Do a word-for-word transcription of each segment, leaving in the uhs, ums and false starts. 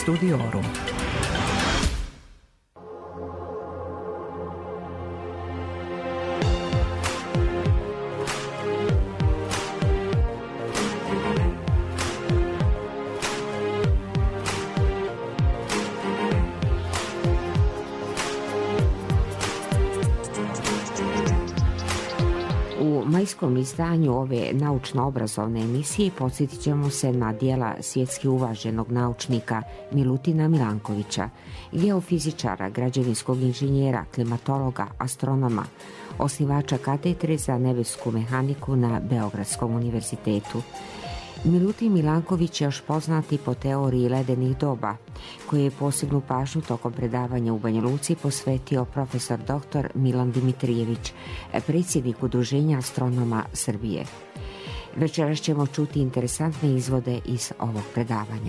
Studiorum. U majskom izdanju ove naučno-obrazovne emisije podsjetit ćemo se na dijela svjetski uvaženog naučnika Milutina Milankovića, geofizičara, građevinskog inženjera, klimatologa, astronoma, osnivača katedre za nebesku mehaniku na Beogradskom univerzitetu. Milutin Milanković je još poznati po teoriji ledenih doba, koje je posebnu pažnju tokom predavanja u Banja Luci posvetio profesor doktor Milan Dimitrijević, predsjednik Udruženja astronoma Srbije. Večeras ćemo čuti interesantne izvode iz ovog predavanja.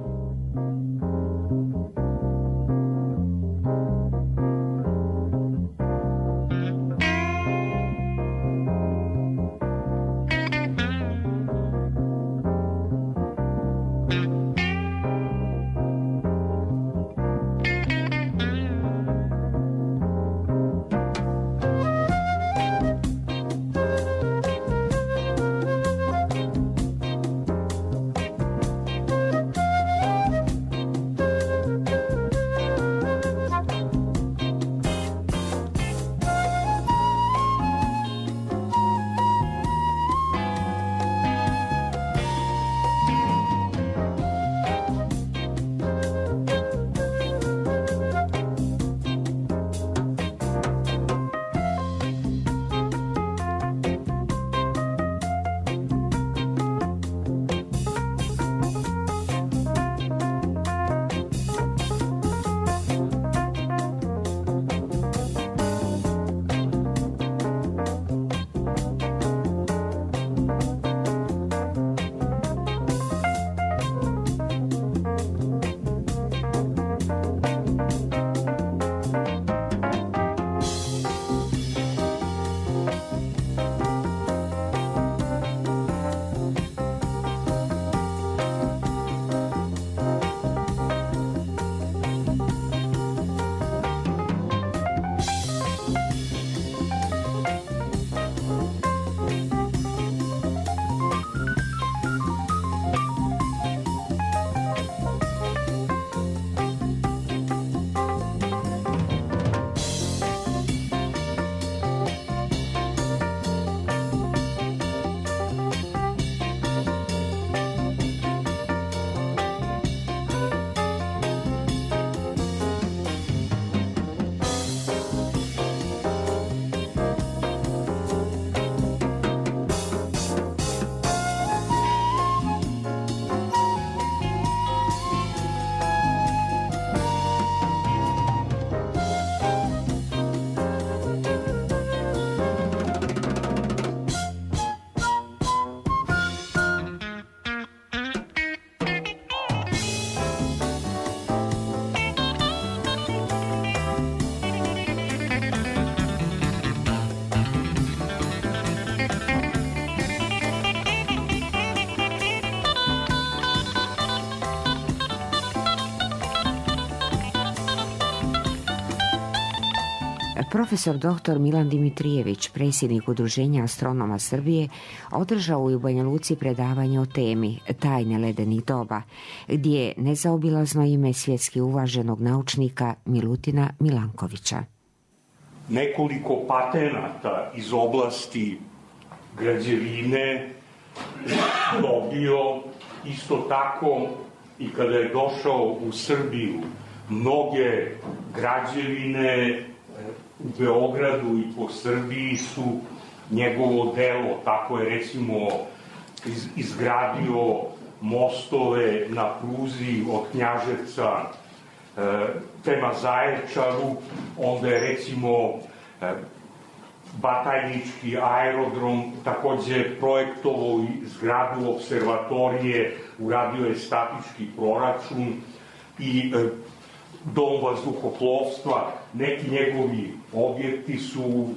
Profesor doktor Milan Dimitrijević, predsjednik Udruženja astronoma Srbije, održao je u Banja Luci predavanje o temi tajne ledenih doba, gdje je nezaobilazno ime svjetski uvaženog naučnika Milutina Milankovića. Nekoliko patenata iz oblasti građevine dobio, isto tako i kada je došao u Srbiju. Mnoge građevine u Beogradu i po Srbiji su njegovo delo. Tako je recimo izgradio mostove na pruzi od Knjaževca prema Zaječaru, onda je recimo Batajnički aerodrom takođe projektovao i zgradu observatorije, uradio je statički proračun i dom vazduhoplovstva. Neki njegovi objekti su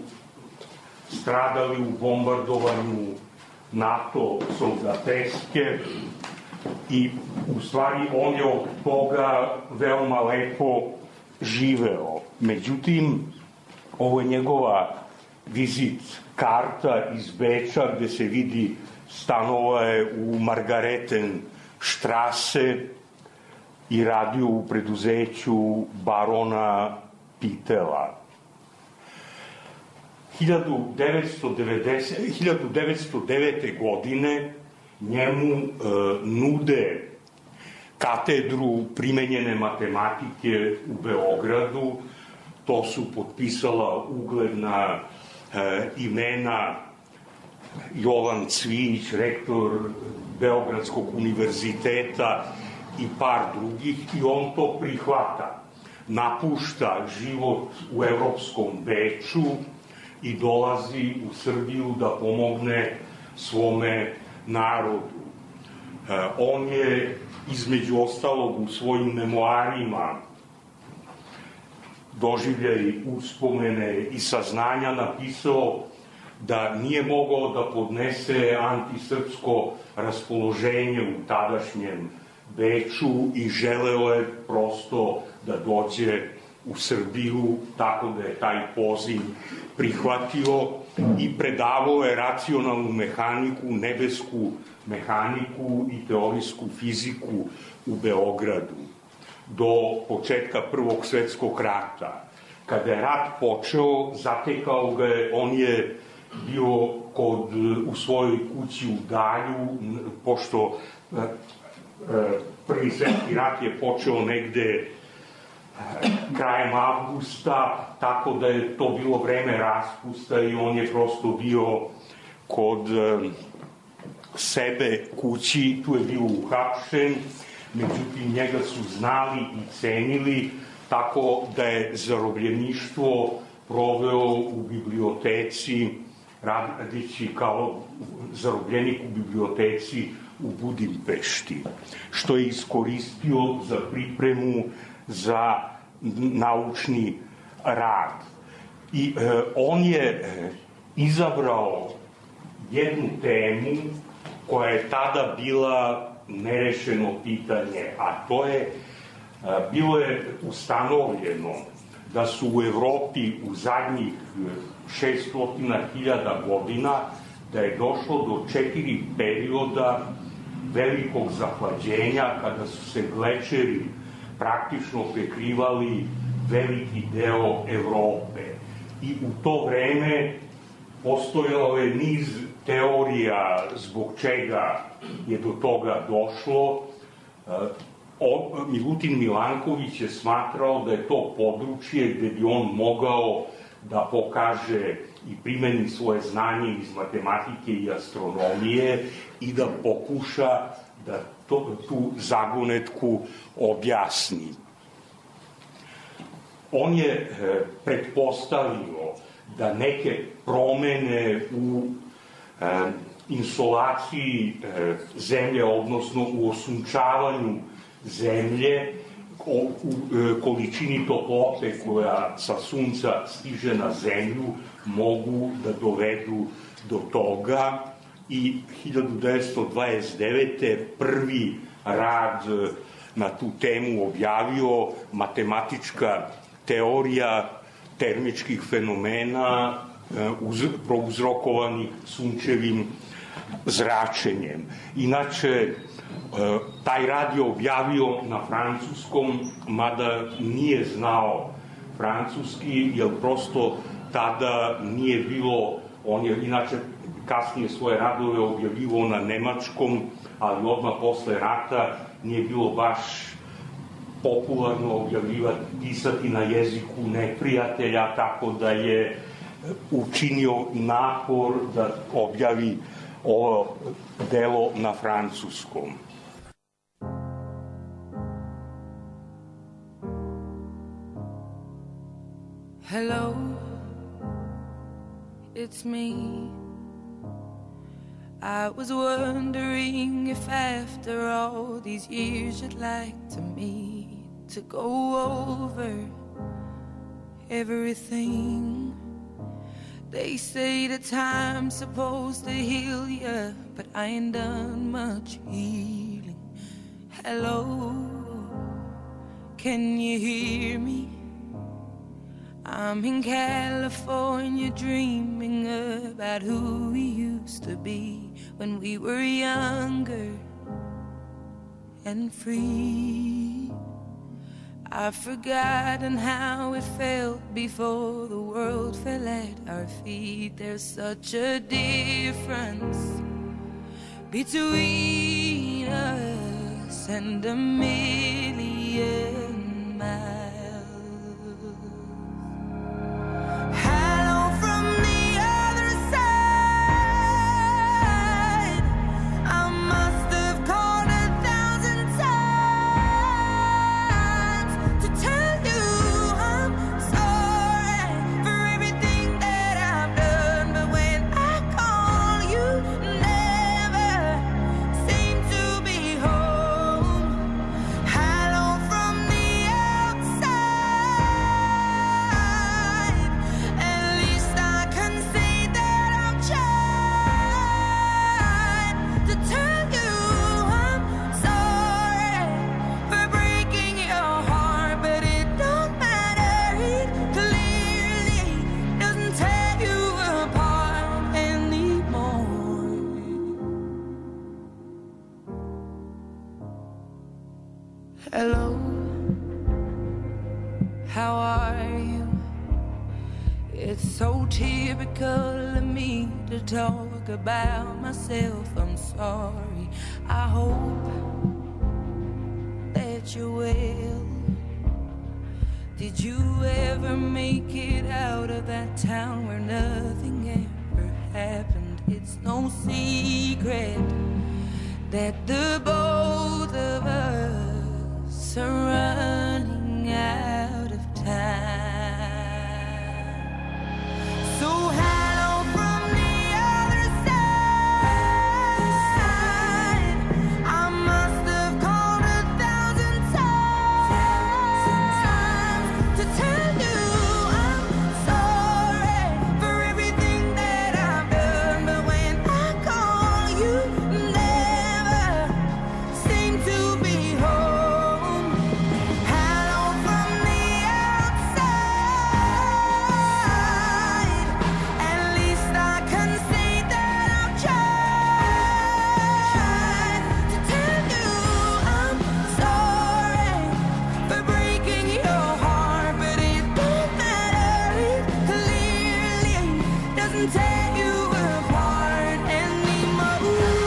stradali u bombardovanju NATO soldateske. i u stvari on je od toga veoma lepo živeo. Međutim, ovo je njegova vizit karta iz Beča gde se vidi stanova u Margareten Strasse i radio u preduzeću barona Pitela. hiljadu devetsto devete. godine njemu e, nude katedru primenjene matematike u Beogradu. To su potpisala ugledna e, imena Jovan Cvijić, rektor Beogradskog univerziteta i par drugih, i on to prihvata. Napušta život u evropskom Beču i dolazi u Srbiju da pomogne svome narodu. E, on je, između ostalog, u svojim memoarima Doživljaj, uspomene i saznanja napisao da nije mogao da podnese antisrpsko raspoloženje u tadašnjem Beču i želeo je prosto da dođe u Srbiju, tako da je taj poziv prihvatio i predavao je racionalnu mehaniku, nebesku mehaniku i teorijsku fiziku u Beogradu do početka Prvog svetskog rata. Kada je rat počeo, zatekao ga je, on je bio kod, u svojoj kući u Dalju, pošto Prvi svetski rat je počeo negde krajem avgusta, tako da je to bilo vreme raspusta i on je prosto bio kod sebe kući, tu je bio uhapšen, međutim njega su znali i cenili, tako da je zarobljeništvo proveo u biblioteci, radići kao zarobljenik u biblioteci u Budimpešti, što je iskoristio za pripremu za naučni rad. I e, on je e, izabrao jednu temu koja je tada bila nerešeno pitanje, a to je, e, bilo je ustanovljeno da su u Evropi u zadnjih šessto hiljada godina da je došlo do četiri perioda velikog zahlađenja kada su se glečeri praktično prekrivali veliki deo Evrope. I u to vreme postojao je niz teorija zbog čega je do toga došlo. Milutin Milanković je smatrao da je to područje gde bi on mogao da pokaže i primeni svoje znanje iz matematike i astronomije i da pokuša da to, tu zagonetku objasni. On je e, pretpostavio da neke promene u e, insolaciji e, zemlje, odnosno u osunčavanju zemlje, o, u e, količini toplote koja sa sunca stiže na zemlju, mogu da dovedu do toga. I hiljadu devetsto dvadeset devete. prvi rad na tu temu objavio, matematička teorija termičkih fenomena uz, prouzrokovanih sunčevim zračenjem. Inače, taj rad je objavio na francuskom, mada nije znao francuski, jer prosto tada nije bilo, on je inače kasnije svoje radove objavljivao na nemačkom, ali odmah posle rata nije bilo baš popularno objavljivati, pisati na jeziku neprijatelja, tako da je učinio napor da objavi ovo delo na francuskom. Hello, it's me. I was wondering if after all these years you'd like to meet to go over everything. They say the time's supposed to heal ya, but I ain't done much healing. Hello, can you hear me? I'm in California dreaming about who we used to be when we were younger and free. I've forgotten how it felt before the world fell at our feet. There's such a difference between us and a million miles. Hello from the other side. I must have called a thousand times to tell you I'm sorry for everything that I've done. But when I call, you never seem to be home. Hello from the outside. At least I can say that I've tried to tell you I'm sorry for breaking your heart. But it don't matter, it clearly doesn't tear you apart anymore. Hello, how are you? It's so typical of me to talk about myself. I'm sorry. I hope that you're well. Did you ever make it out of that town where nothing ever happened? It's no secret that the both of us are running out of time. So hello from the other side. I must have called a thousand times to tell you I'm sorry for everything that I've done. But when I call, you never seem to be home. Hello from the outside. At least I can say that I've tried to tell you I'm sorry for breaking your heart. But it don't matter, it clearly doesn't tear you apart anymore.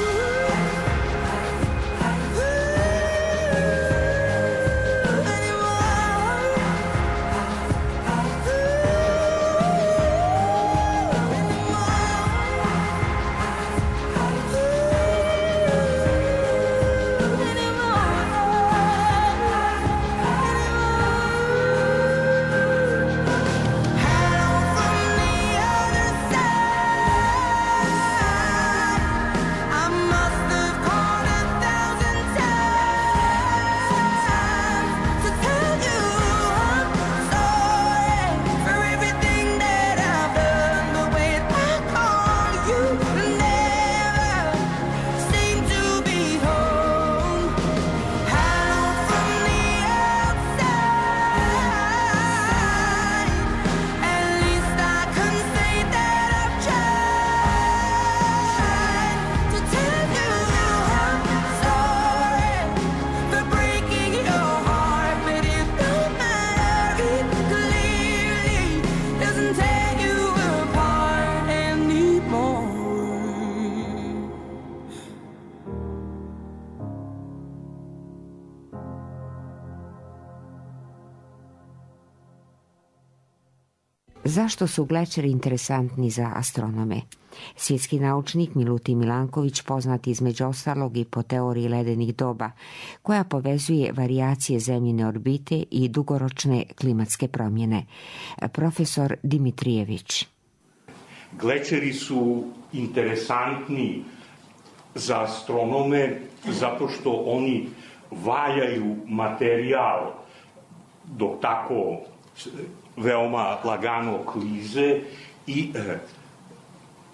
Zašto su glečeri interesantni za astronome? Svjetski naučnik Milutin Milanković poznat između ostalog i po teoriji ledenih doba, koja povezuje varijacije zemljine orbite i dugoročne klimatske promjene. Profesor Dimitrijević. Glečeri su interesantni za astronome zato što oni valjaju materijal dok tako veoma lagano klize i e,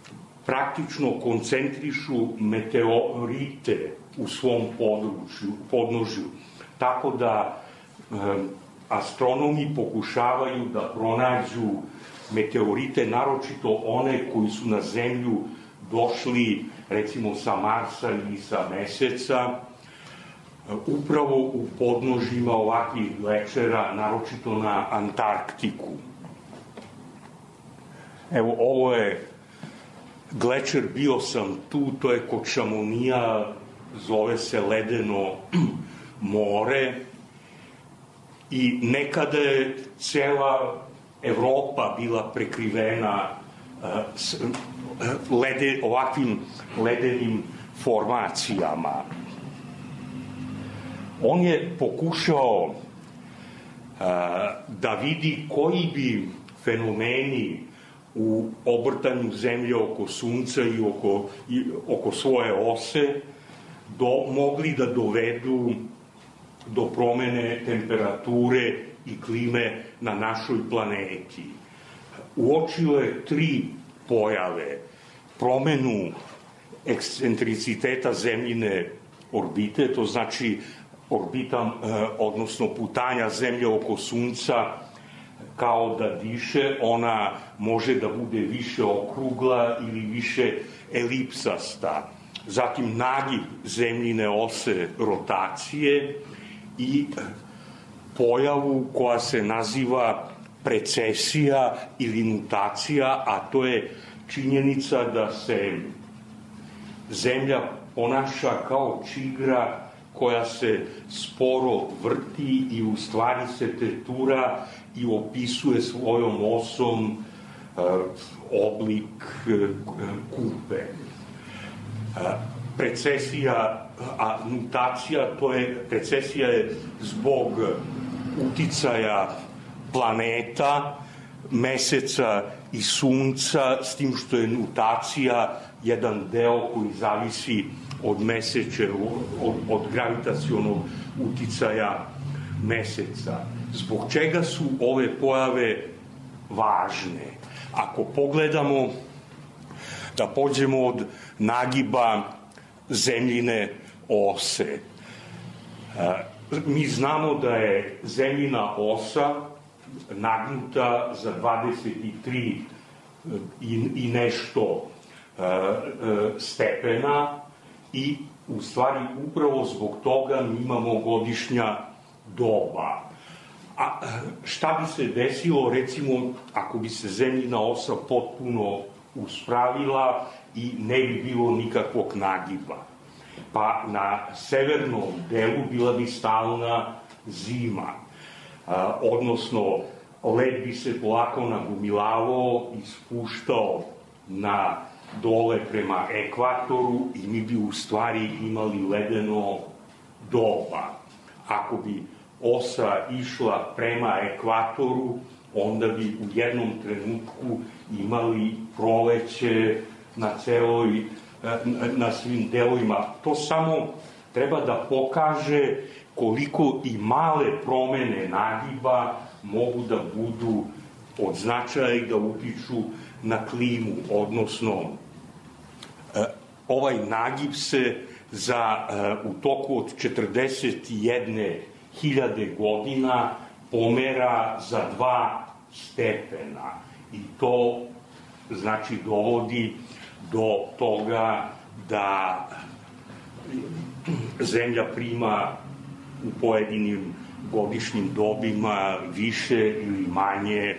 praktično koncentrišu meteorite u svom području, podnožju. Tako da e, astronomi pokušavaju da pronađu meteorite, naročito one koji su na Zemlju došli recimo sa Marsa ili sa Meseca, upravo u podnožjima ovakvih glečera, naročito na Antarktiku. Evo, ovo je glečer, bio sam tu, to je kod Šamonija, zove se Ledeno more i nekada je cela Evropa bila prekrivena s lede, ovakvim ledenim formacijama. On je pokušao da vidi koji bi fenomeni u obrtanju Zemlje oko Sunca i oko, i oko svoje ose do, mogli da dovedu do promene temperature i klime na našoj planeti. Uočio je tri pojave: promenu ekscentriciteta Zemljine orbite, to znači orbita, odnosno putanja Zemlje oko Sunca kao da diše, ona može da bude više okrugla ili više elipsasta. Zatim nagib Zemljine ose rotacije i pojavu koja se naziva precesija ili nutacija, a to je činjenica da se Zemlja ponaša kao čigra koja se sporo vrti i u stvari se tetura i opisuje svojom osom uh, oblik uh, kupe. Uh, precesija, a nutacija, to je, precesija je zbog uticaja planeta, Meseca i Sunca, s tim što je nutacija jedan deo koji zavisi od meseče, od, od gravitacionog uticaja Meseca. Zbog čega su ove pojave važne? Ako pogledamo, da pođemo od nagiba Zemljine ose. Mi znamo da je Zemljina osa nagnuta za dvadeset tri i, i nešto stepena i u stvari upravo zbog toga mi imamo godišnja doba. A šta bi se desilo, recimo, ako bi se Zemljina osa potpuno uspravila i ne bi bilo nikakvog nagiba? Pa na severnom delu bila bi stalna zima, odnosno led bi se polako nagumilavao i spuštao na dole prema ekvatoru i mi bi u stvari imali ledeno doba. Ako bi osa išla prema ekvatoru, onda bi u jednom trenutku imali proleće na celoj, na svim delovima. To samo treba da pokaže koliko i male promene nagiba mogu da budu od značaja i da utiču na klimu, odnosno ovaj nagib se za, u toku od četrdeset jedne hiljade godina pomera za dva stepena i to znači dovodi do toga da Zemlja prima u pojedinim godišnjim dobima više ili manje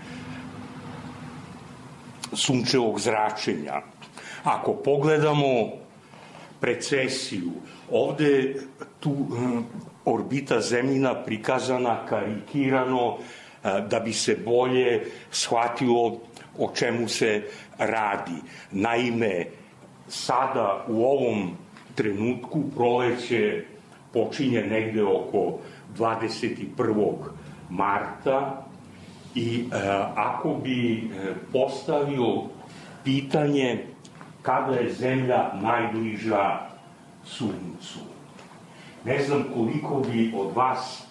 sunčevog zračenja. Ako pogledamo precesiju, ovde tu orbita Zemljina prikazana karikirano da bi se bolje shvatilo o čemu se radi. Naime, sada u ovom trenutku proleće počinje negde oko dvadeset prvog marta i e, ako bi postavio pitanje kada je Zemlja najbliža Suncu, ne znam koliko bi od vas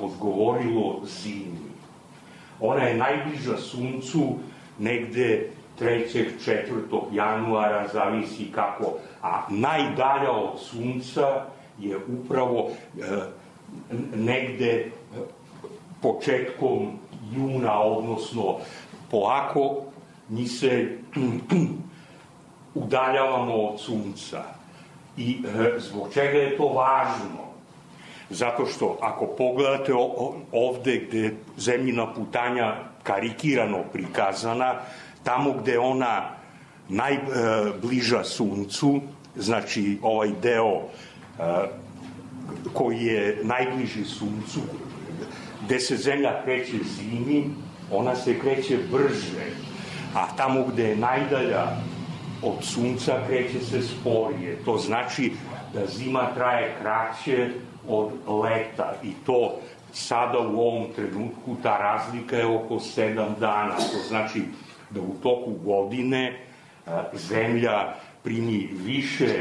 odgovorilo zimi. Ona je najbliža Suncu negde trećeg, četvrtog januara, zavisi kako, a najdalja od sunca je upravo e, negde početkom juna, odnosno polako mi se udaljavamo od sunca. I e, zbog čega je to važno? Zato što ako pogledate ovde gde je zemljina putanja karikirano prikazana, tamo gde ona najbliža suncu, znači ovaj deo koji je najbliži suncu, gde se zemlja kreće zimi, ona se kreće brže, a tamo gde je najdalja od sunca kreće se sporije. To znači da zima traje kraće od leta i to sada u ovom trenutku ta razlika je oko sedam dana. To znači da u toku godine zemlja primi više,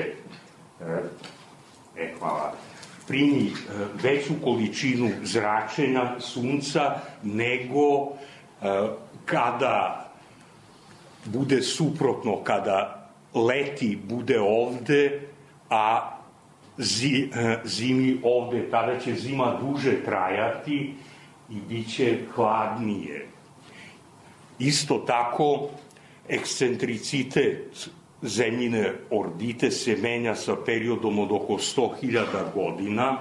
e, hvala, primi veću količinu zračenja sunca nego kada bude suprotno, kada leti bude ovde, a zimi ovde, tada će zima duže trajati i bit će hladnije. Isto tako, ekscentricitet zemljine orbite se menja sa periodom od oko sto hiljada godina,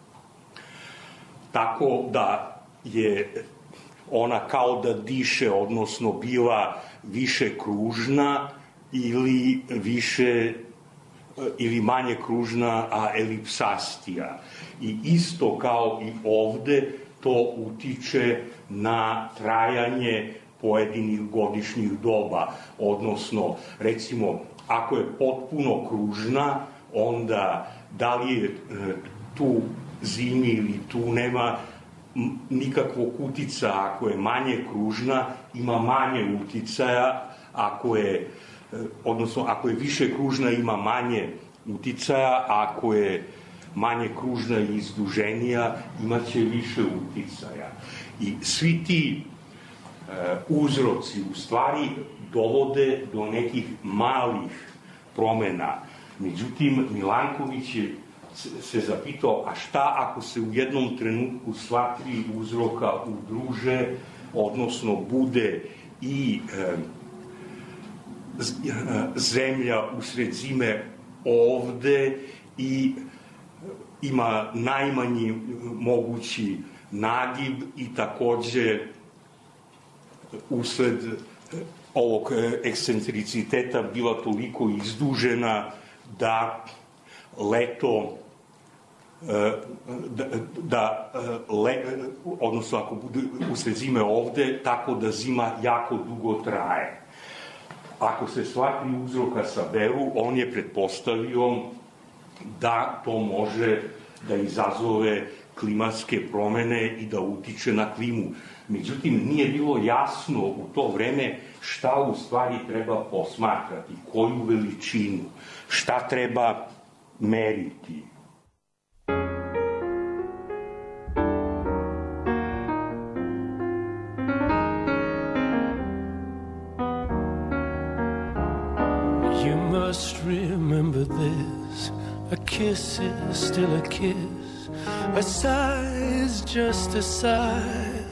tako da je ona kao da diše, odnosno biva više kružna ili više ili manje kružna, a elipsastija. I isto kao i ovde, to utiče na trajanje pojedinih godišnjih doba. Odnosno, recimo, ako je potpuno kružna, onda da li je tu zimi ili tu nema nikakvog utica. Ako je manje kružna, ima manje uticaja. Ako je odnosno ako je više kružna ima manje uticaja, a ako je manje kružna i izduženija imaće više uticaja. I svi ti e, uzroci u stvari dovode do nekih malih promena. Međutim, Milanković je se zapitao, a šta ako se u jednom trenutku sva tri uzroka udruže, odnosno bude i e, zemlja usred zime ovde i ima najmanji mogući nagib i takođe usled ovog ekscentriciteta bila toliko izdužena da leto da, da le, odnosno ako bude usred zime ovde, tako da zima jako dugo traje. Ako se sva tri uzroka saberu, on je pretpostavio da to može da izazove klimatske promene i da utiče na klimu. Međutim, nije bilo jasno u to vreme šta u stvari treba posmatrati, koju veličinu, šta treba meriti. Must remember this, a kiss is still a kiss, a sigh is just a sigh.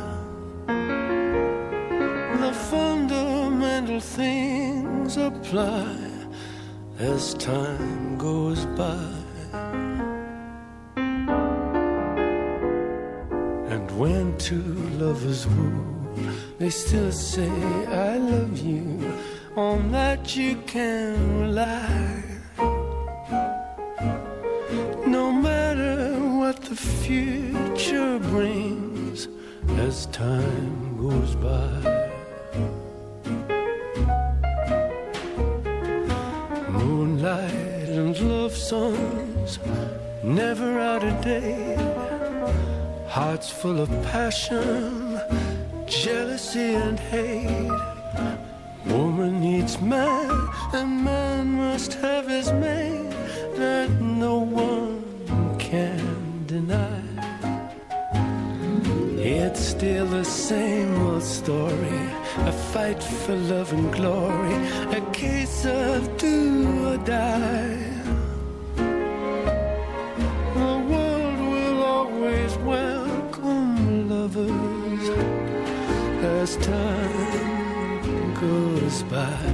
The fundamental things apply as time goes by. And when two lovers woo, they still say I love you. On that you can rely. No matter what the future brings as time goes by. Moonlight and love songs, never out of date. Hearts full of passion, jealousy and hate. Woman needs man, and man must have his mate, that no one can deny. In It's still the same old story, a fight for love and glory, a case of do or die. The world will always welcome lovers as time goes by.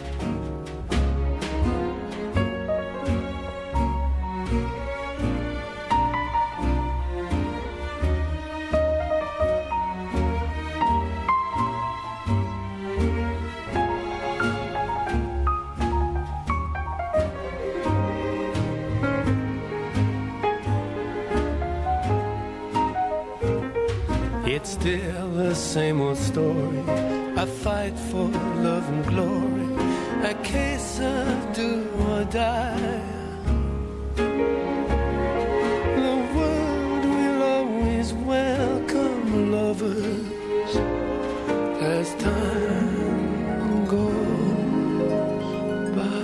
It's still the same old story, a fight for love and glory, a case of do or die. The world will always welcome lovers as time goes by.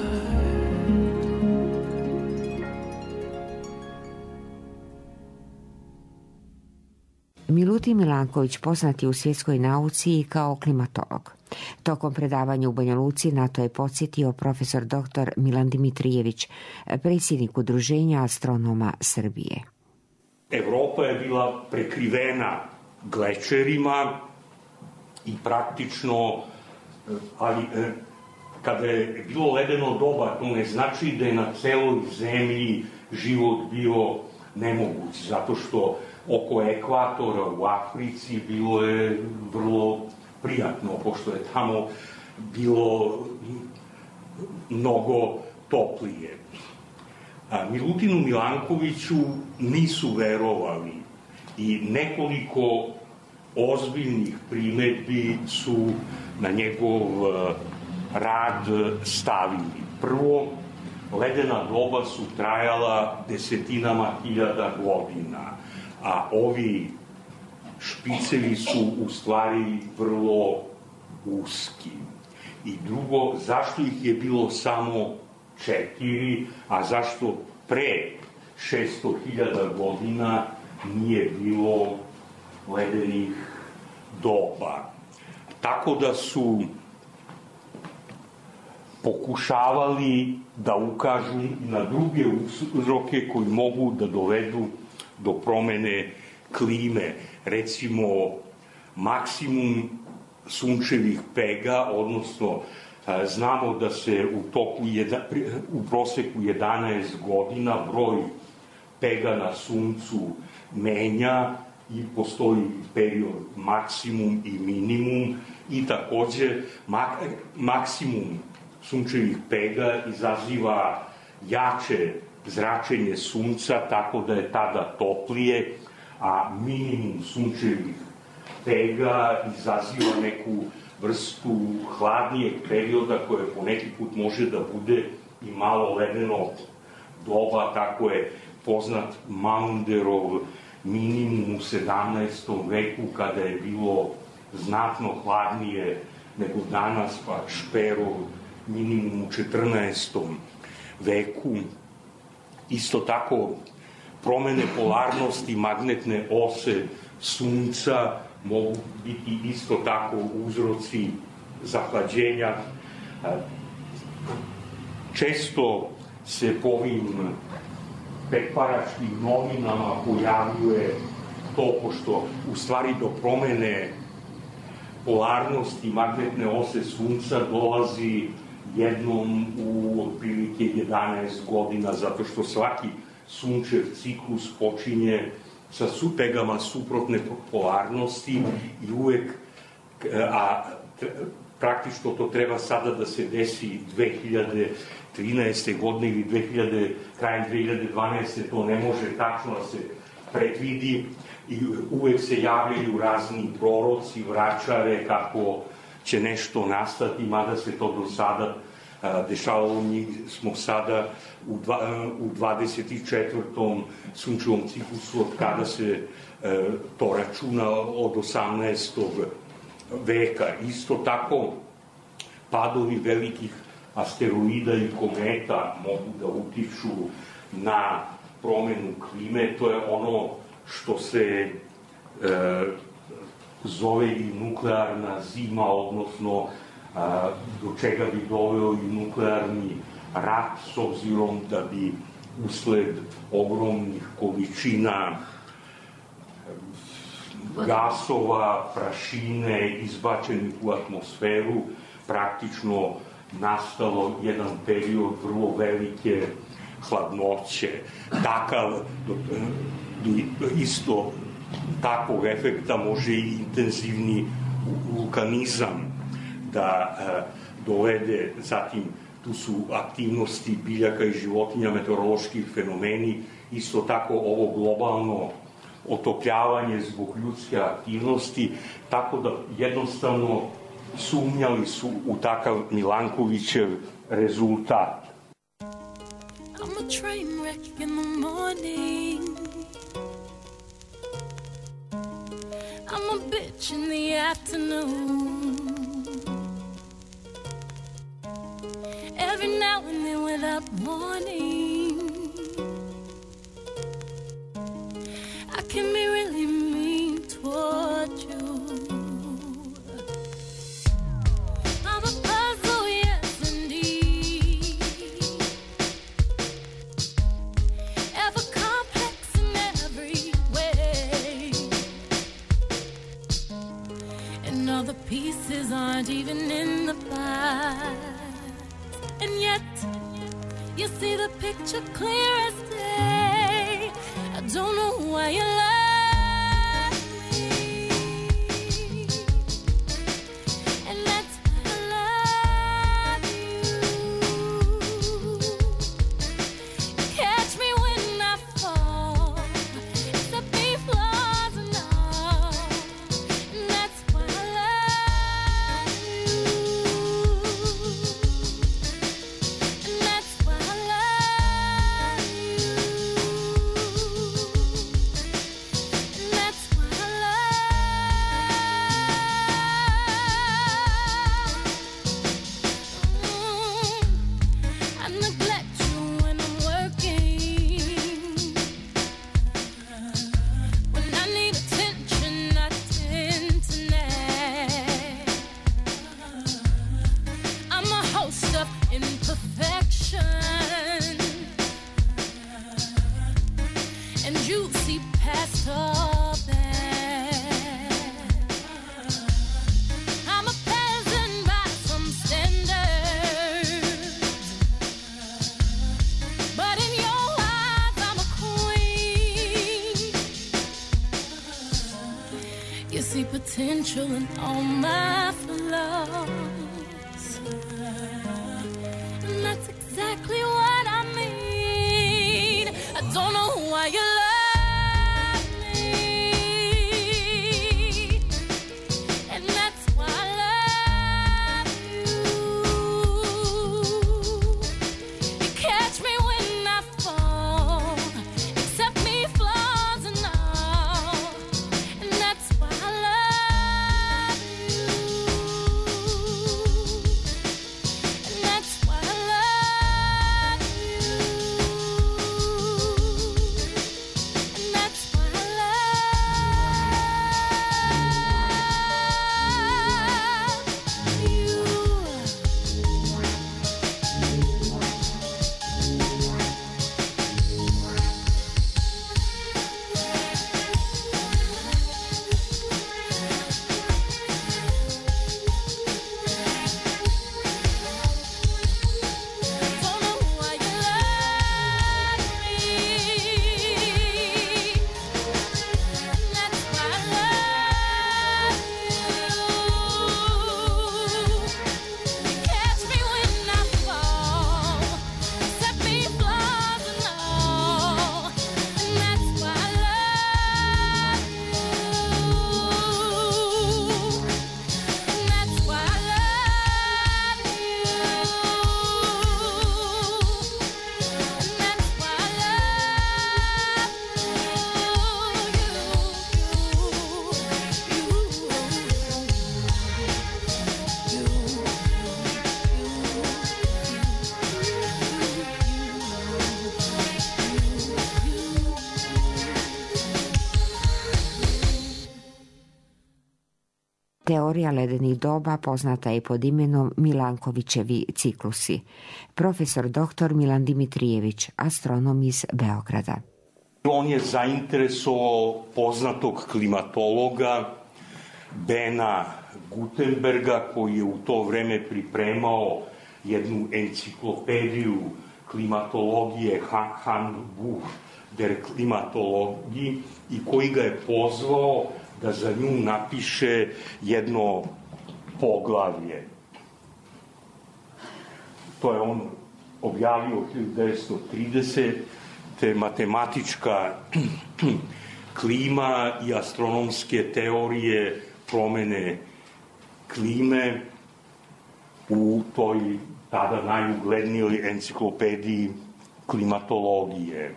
Milutin Milanković poznat je u svjetskoj nauci kao klimatolog. Tokom predavanja u Banja Luci na to je podsjetio profesor doktor Milan Dimitrijević, predsjednik Udruženja astronoma Srbije. Evropa je bila prekrivena glečerima i praktično, ali kada je bilo ledeno doba, to ne znači da je na celoj zemlji život bio nemoguć, zato što oko ekvatora u Africi bilo je vrlo prijatno, pošto je tamo bilo mnogo toplije. Milutinu Milankoviću nisu verovali i nekoliko ozbiljnih primedbi su na njegov rad stavili. Prvo, ledena doba su trajala desetinama hiljada godina, a ovi špicevi su u stvari vrlo uski. I drugo, zašto ih je bilo samo četiri, a zašto pre šesto hiljada godina nije bilo ledenih doba. Tako da su pokušavali da ukažu na druge uzroke koji mogu da dovedu do promene klime. Recimo, maksimum sunčevih pega, odnosno znamo da se u toku u proseku jedanaest godina broj pega na suncu menja i postoji period maksimum i minimum i takođe mak, maksimum sunčevih pega izaziva jače zračenje sunca, tako da je tada toplije, a minimum sunčevih pega izaziva neku vrstu hladnijeg perioda koje poneki put može da bude i malo ledeno doba, tako je poznat Maunderov minimum u sedamnaestom veku kada je bilo znatno hladnije nego danas, pa Šperov minimum u četrnaestom veku. Isto tako, promene polarnosti magnetne ose sunca mogu biti isto tako uzroci zahlađenja. Često se po ovim petparačkim novinama pojavljuje to, pošto u stvari do promene polarnosti magnetne ose sunca dolazi jednom u otprilike jedanaest godina, zato što svaki sunčev ciklus počinje sa pegama suprotne polarnosti i uvek, a praktično to treba sada da se desi dve hiljade trinaeste. godine ili dve hiljade, krajem dve hiljade dvanaeste. to ne može tačno da se predvidi i uvek se javljaju razni proroci, vračare kako će nešto nastati, mada se to do sada dešavalo. Mi smo sada u, dva, u dvadeset četvrtom sunčevom ciklusu od kada se e, to računa od osamnaestog veka. Isto tako, padovi velikih asteroida i kometa mogu da utiču na promenu klime. To je ono što se e, zove i nuklearna zima, odnosno a, do čega bi doveo i nuklearni rat, s obzirom da bi usled ogromnih količina gasova, prašine izbačenih u atmosferu praktično nastalo jedan period vrlo velike hladnoće. Takav, isto takvog efekta može i intenzivni vulkanizam da dovede. Zatim tu su aktivnosti biljaka i životinja, meteorološki fenomeni, isto tako ovo globalno otopljavanje zbog ljudske aktivnosti, tako da jednostavno sumnjali su u takav Milankovićev rezultat. I'm a train wreck in the morning. I'm a bitch in the afternoon. Every now and then without warning, I can be really mean toward you. I'm a puzzle, yes indeed, ever complex in every way, and all the pieces aren't even in the pie. And yet, you see the picture clear as day. I don't know why you love me, and that's why I love you. Catch me when I fall, accept me flaws and all, and that's why I love you. Potential in all my flaws, and that's exactly what I mean. I don't know why you love me, and that's why I love you. You catch me when I fall, accept me flaws and all, and that's why I love you. And that's why I love Teorija ledenih doba poznata je pod imenom Milankovićevi ciklusi. Profesor doktor Milan Dimitrijević, astronom iz Beograda. On je zainteresovao poznatog klimatologa Bena Gutenberga, koji je u to vreme pripremao jednu enciklopediju klimatologije, Handbuch der Klimatologie, i koji ga je pozvao da za nju napiše jedno poglavlje. To je on objavio hiljadu devetsto tridesete. Matematička klima i astronomske teorije promene klime u toj tada najuglednijoj enciklopediji klimatologije.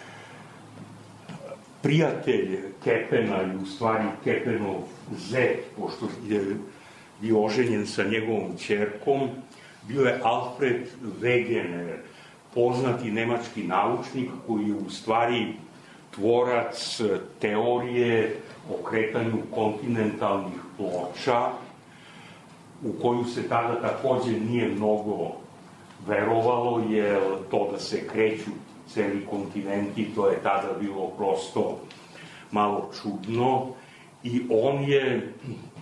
Prijatelj Kepena, i u stvari Kepenov zet, pošto je bio oženjen sa njegovom ćerkom, bio je Alfred Wegener, poznati nemački naučnik koji je u stvari tvorac teorije o kretanju kontinentalnih ploča, u koju se tada takođe nije mnogo verovalo, jer to da se kreću celi kontinenti, to je tada bilo prosto malo čudno, i on je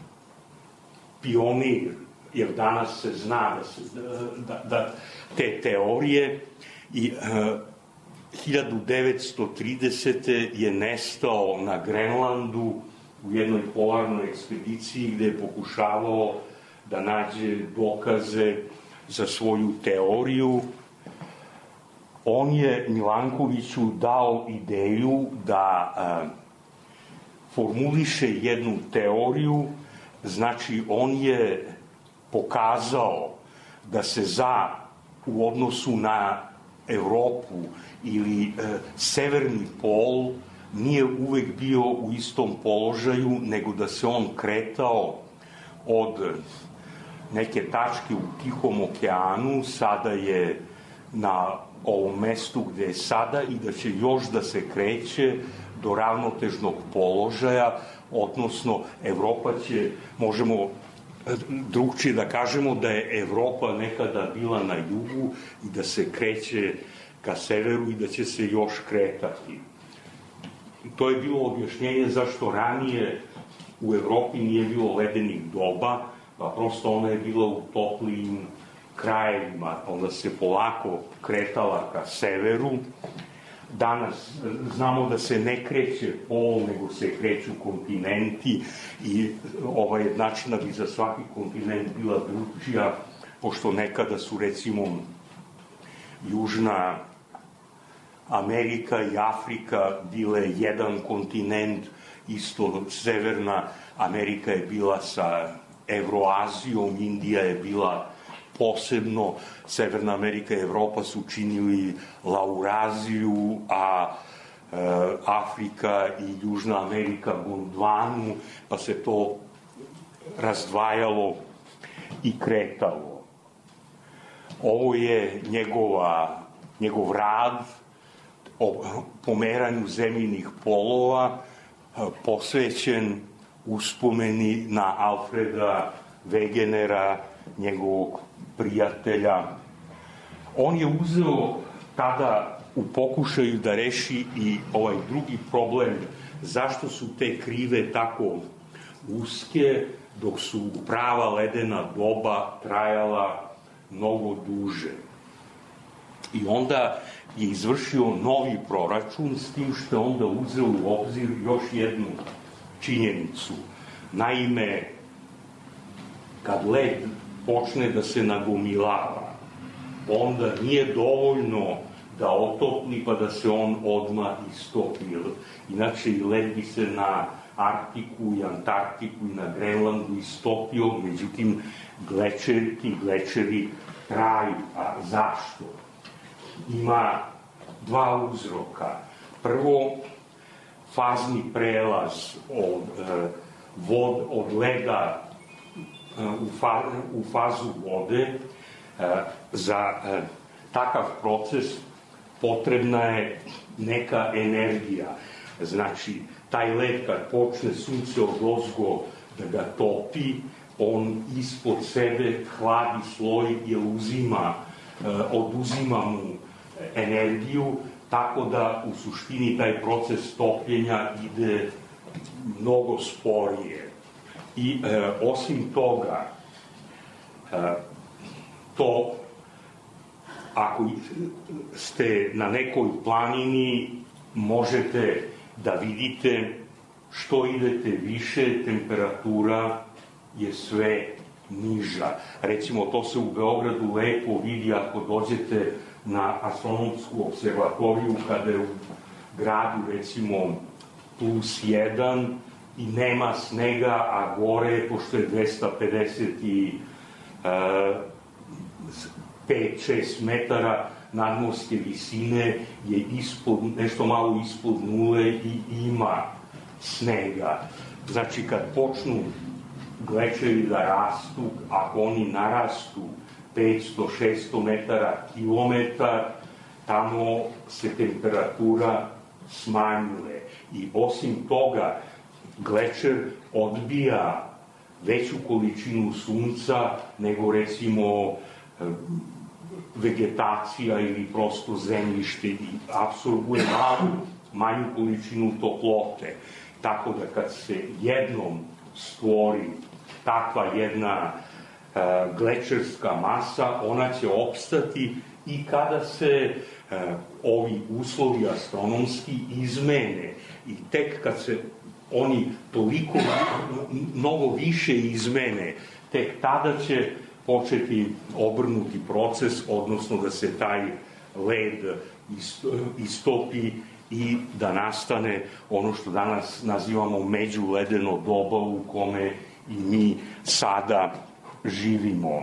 pionir, jer danas se zna da, se, da, da te teorije, i uh, hiljadu devetsto tridesete. je nestao na Grenlandu u jednoj polarnoj ekspediciji gde je pokušavao da nađe dokaze za svoju teoriju. On je Milankoviću dao ideju da uh, formuliše jednu teoriju, znači on je pokazao da se za u odnosu na Evropu ili e, severni pol nije uvek bio u istom položaju, nego da se on kretao od neke tačke u Tihom okeanu, sada je na ovom mestu gde je sada, i da će još da se kreće do ravnotežnog položaja, odnosno Evropa će, možemo drugčije da kažemo da je Evropa nekada bila na jugu i da se kreće ka severu i da će se još kretati. To je bilo objašnjenje zašto ranije u Evropi nije bilo ledenih doba, pa prosto ona je bila u toplijim krajevima, onda se polako kretala ka severu. Danas znamo da se ne kreće pol, nego se kreću kontinenti, i ova jednačina bi za svaki kontinent bila drugčija, pošto nekada su, recimo, Južna Amerika i Afrika bile jedan kontinent, isto Severna Amerika je bila sa Evroazijom, Indija je bila posebno, Severna Amerika i Evropa su činili Lauraziju, a e, Afrika i Južna Amerika Gondvanu, pa se to razdvajalo i kretalo. Ovo je njegova, njegov rad o pomeranju zemljinih polova, posvećen uspomeni na Alfreda Wegenera, njegovog prijatelja. On je uzeo tada u pokušaju da reši i ovaj drugi problem, zašto su te krive tako uske, dok su prava ledena doba trajala mnogo duže. I onda je izvršio novi proračun, s tim što je onda uzeo u obzir još jednu činjenicu. Naime, kad led počne da se nagomilava, onda nije dovoljno da otopli pa da se on odmah istopi. Inače i led bi se na Arktiku i Antarktiku i na Grenlandu istopio, međutim glečeri, ti glečeri traju. A zašto? Ima dva uzroka. Prvo, fazni prelaz od, vod, od leda u, fa, u fazu vode. Za takav proces potrebna je neka energija. Znači, taj led kad počne sunce odozgo da ga topi, on ispod sebe hladi sloj i uzima, oduzima mu energiju, tako da u suštini taj proces topljenja ide mnogo sporije. I e, osim toga, e, to ako ste na nekoj planini možete da vidite što idete više, temperatura je sve niža. Recimo, to se u Beogradu lepo vidi ako dođete na astronomsku observatoriju kada je u gradu, recimo, plus jedan i nema snega, a gore, pošto je dvesta pedeset pet šest metara nadmorske visine, je ispod, nešto malo ispod nule i ima snega. Znači, kad počnu glečevi da rastu, ako oni narastu petsto do šesto metara kilometar, tamo se temperatura smanjuje. I osim toga, glečer odbija veću količinu sunca nego, recimo, vegetacija ili prosto zemljište i apsorbuje malu, manju količinu toplote. Tako da kad se jednom stvori takva jedna uh, glečerska masa, ona će opstati i kada se uh, ovi uslovi astronomski izmene i tek kad se oni toliko mnogo više izmene, tek tada će početi obrnuti proces, odnosno da se taj led istopi i da nastane ono što danas nazivamo međuledeno doba u kome i mi sada živimo.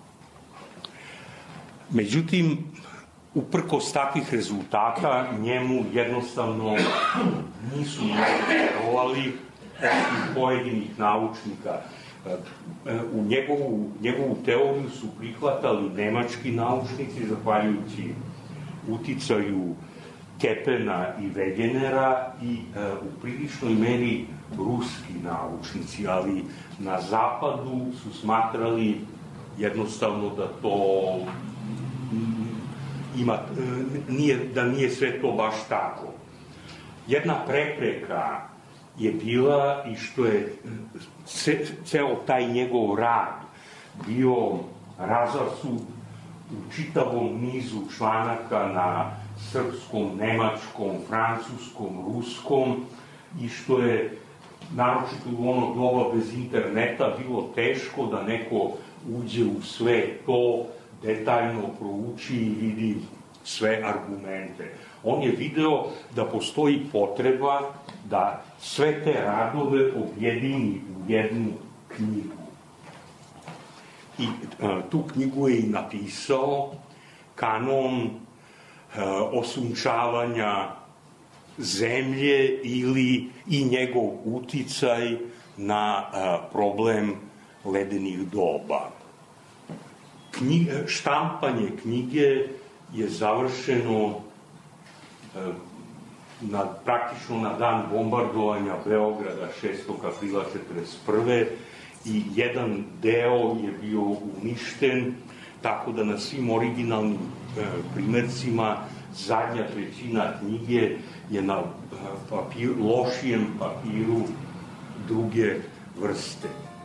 Međutim, uprkos takvih rezultata, njemu jednostavno nisu verovali osim pojedinih naučnika. U njegovu, njegovu teoriju su prihvatali nemački naučnici, zahvaljujući uticaju Kepena i Wegenera, i e, u priličnoj meri ruski naučnici, ali na zapadu su smatrali jednostavno da to ima, nije, da nije sve to baš tako. Jedna prepreka je bila i što je ce, ceo taj njegov rad bio razasut u čitavom nizu članaka na srpskom, nemačkom, francuskom, ruskom, i što je naročito u ono doba bez interneta bilo teško da neko uđe u sve to, detaljno prouči i vidi sve argumente. On je video da postoji potreba da sve te radove objedini u jednu knjigu. I a, tu knjigu je i napisao, Kanon a, osunčavanja zemlje ili i njegov uticaj na a, problem ledenih doba. Knjige, štampanje knjige je završeno a, na, praktično na dan bombardovanja Beograda šestog aprila četrdeset prve i jedan deo je bio uništen, tako da na svim originalnim e, primercima zadnja trećina knjige je na papir, lošijem papiru druge vrste.